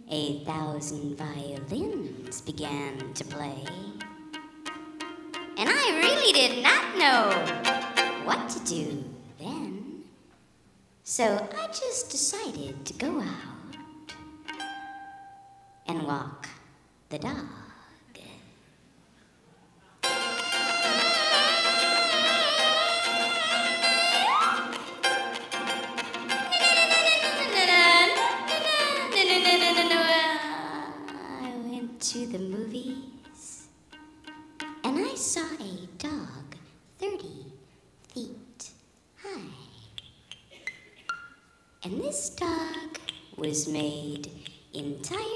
1,000 violins began to play. And I really did not know what to do then. So I just decided to go out and walk the dog. I went to the movies and I saw a dog 30 feet high. And this dog was made entirely